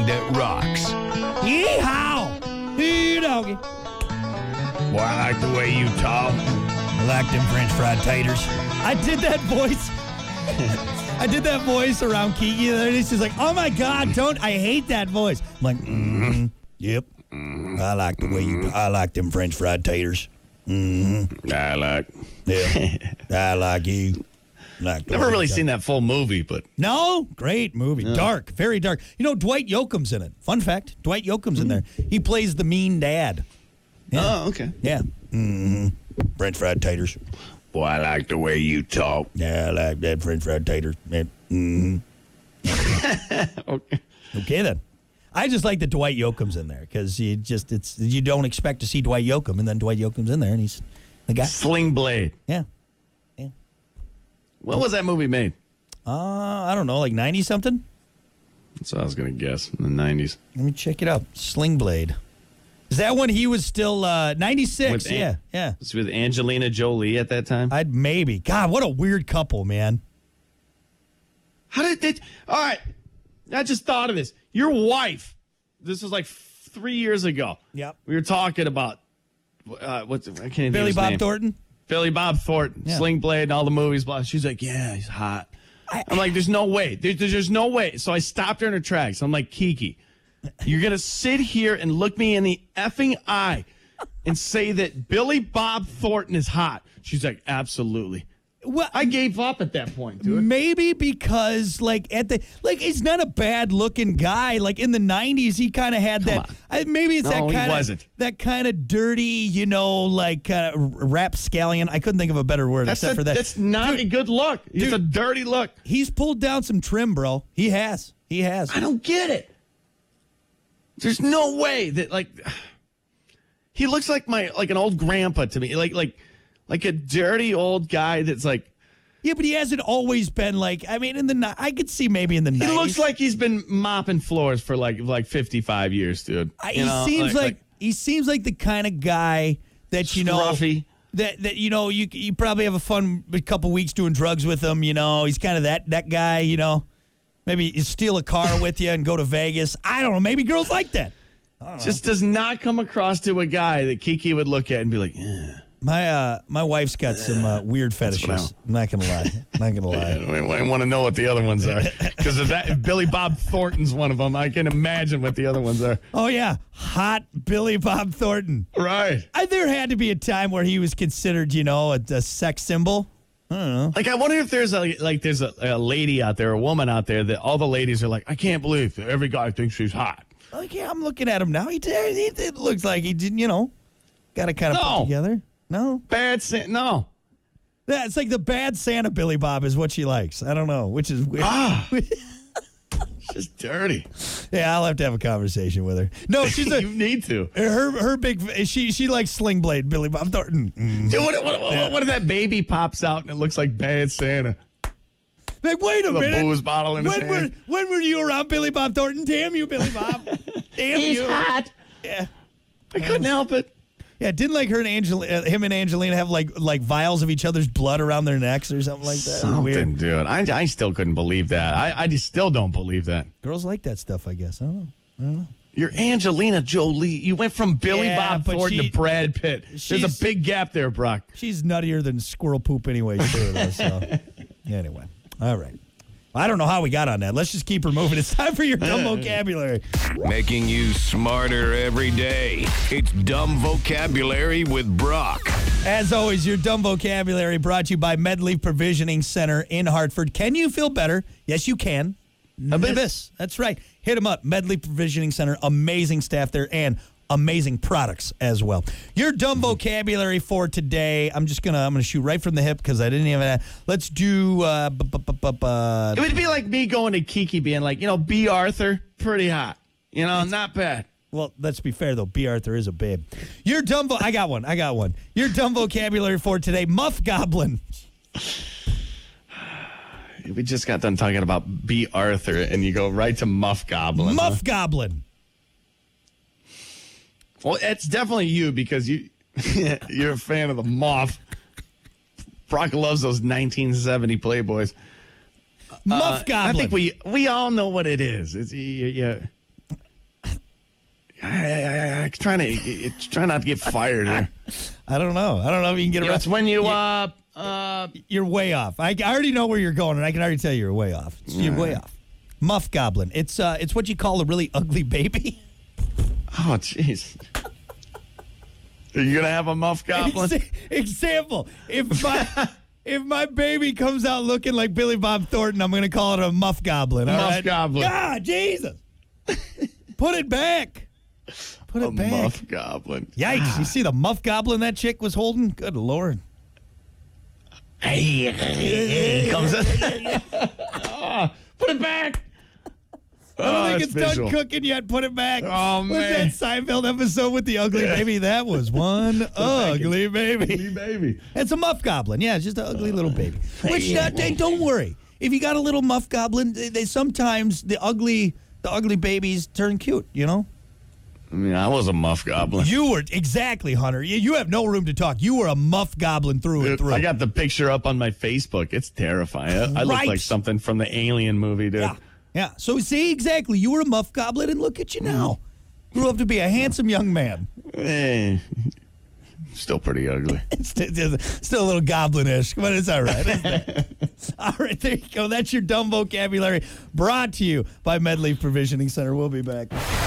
song that rocks. Yeehaw! Hey, doggy. Boy, I like the way you talk. I like them French fried taters. I did that voice. I did that voice around Kiki the other day. She's like, oh my God, I hate that voice. I'm like, yep. I like the way I like them French fried taters. Yeah, I like you. Never really seen that full movie, but. No, great movie. Yeah. Dark, very dark. You know, Dwight Yoakam's in it. Fun fact, Dwight Yoakam's in there. He plays the mean dad. Yeah. Oh, okay. Yeah. French fried taters. Boy, I like the way you talk. Yeah, I like that French fried taters. Okay, then. I just like that Dwight Yoakam's in there because you don't expect to see Dwight Yoakam, and then Dwight Yoakam's in there, and he's the guy. Sling Blade. Yeah. When was that movie made? I don't know, like 90-something? That's what I was going to guess, in the 90s. Let me check it out. Sling Blade. Is that when he was still 96? Yeah. Was with Angelina Jolie at that time? Maybe. God, what a weird couple, man. How did they... All right. I just thought of this. Your wife, this was like 3 years ago. Yep. We were talking about, I can't think Billy of his Bob name. Thornton? Billy Bob Thornton, yeah. Sling Blade and all the movies. Blah. She's like, yeah, he's hot. I'm like, there's no way. There's no way. So I stopped her in her tracks. I'm like, Kiki, you're going to sit here and look me in the effing eye and say that Billy Bob Thornton is hot. She's like, absolutely. Well, I gave up at that point, dude. Maybe because, he's not a bad-looking guy. Like, in the 90s, he kind of had maybe it's that kind of dirty, rapscallion. I couldn't think of a better word for that. That's not a good look. It's a dirty look. He's pulled down some trim, bro. He has. I don't get it. There's no way that, he looks like an old grandpa to me. Like a dirty old guy that's like... Yeah, but he hasn't always been I could see maybe in the 90s. He looks like he's been mopping floors for like 55 years, dude. He seems like the kind of guy that, scruffy. That you probably have a couple weeks doing drugs with him, He's kind of that guy, Maybe you steal a car with you and go to Vegas. I don't know. Maybe girls like that. Just does not come across to a guy that Kiki would look at and be like, yeah. My wife's got some weird fetishes. I'm not gonna lie. I want to know what the other ones are because if Billy Bob Thornton's one of them, I can imagine what the other ones are. Oh yeah, hot Billy Bob Thornton. Right. There had to be a time where he was considered, a sex symbol. I don't know. I wonder if there's a lady out there, a woman out there that all the ladies are like, I can't believe that every guy thinks she's hot. Yeah, I'm looking at him now. He looks like he didn't, got to kind of put together. No. Bad Santa. No. Yeah, it's like the bad Santa Billy Bob is what she likes. I don't know, which is weird. She's dirty. Yeah, I'll have to have a conversation with her. No, you need to. Her big she likes Sling Blade Billy Bob Thornton. Dude, what if that baby pops out and it looks like bad Santa? Like, wait a minute. A booze bottle in his hand. When were you around Billy Bob Thornton? Damn you, Billy Bob. Damn He's you. hot. Yeah. I couldn't help it. Yeah, didn't him and Angelina have like vials of each other's blood around their necks or something like that? Something, weird. Dude. I still couldn't believe that. I just still don't believe that. Girls like that stuff, I guess. I don't know. You're Angelina Jolie. You went from Billy Bob Thornton to Brad Pitt. There's a big gap there, Brock. She's nuttier than squirrel poop anyway, too. So anyway, all right. I don't know how we got on that. Let's just keep her moving. It's time for your dumb vocabulary. Making you smarter every day. It's Dumb Vocabulary with Brock. As always, your dumb vocabulary brought to you by MedLeaf Provisioning Center in Hartford. Can you feel better? Yes, you can. Abyss. That's right. Hit them up. MedLeaf Provisioning Center. Amazing staff there and amazing products as well. Your dumb vocabulary for today. I'm gonna shoot right from the hip because I didn't even. Let's do. It would be like me going to Kiki, being like, B. Arthur, pretty hot. Not bad. Well, let's be fair though. B. Arthur is a babe. Your dumb. I got one. Your dumb vocabulary for today. Muff goblin. We just got done talking about B. Arthur, and you go right to Muff Goblin. Muff Goblin. Well, it's definitely you because you're a fan of the Muff. Brock loves those 1970 Playboys. Muff Goblin. I think we all know what it is. It's I'm trying not to get fired here. I don't know if you can get around. That's when you You're way off. I already know where you're going, and I can already tell you're way off. You're way off. Muff goblin. It's what you call a really ugly baby. Oh, jeez. Are you gonna have a muff goblin? Example: if my baby comes out looking like Billy Bob Thornton, I'm gonna call it a muff goblin. All right? Goblin. God, Jesus! Put it back. Put it back. Muff goblin. Yikes! You see the muff goblin that chick was holding? Good Lord. Hey, comes in. Put it back. I don't think it's done cooking yet. Put it back. Oh, man. What's that Seinfeld episode with the ugly baby? That was one ugly baby. Baby. It's a muff goblin. Yeah, it's just an ugly little baby. Which, don't worry. If you got a little muff goblin, they sometimes, the ugly babies turn cute, you know? I mean, I was a muff goblin. You were, exactly, Hunter. You have no room to talk. You were a muff goblin through and through. I got the picture up on my Facebook. It's terrifying. I look like something from the Alien movie, dude. Yeah. So see, exactly. You were a muff goblin, and look at you now. Grew up to be a handsome young man. Still pretty ugly. Still a little goblin-ish, but it's all right. All right, there you go. That's your dumb vocabulary brought to you by Medley Provisioning Center. We'll be back.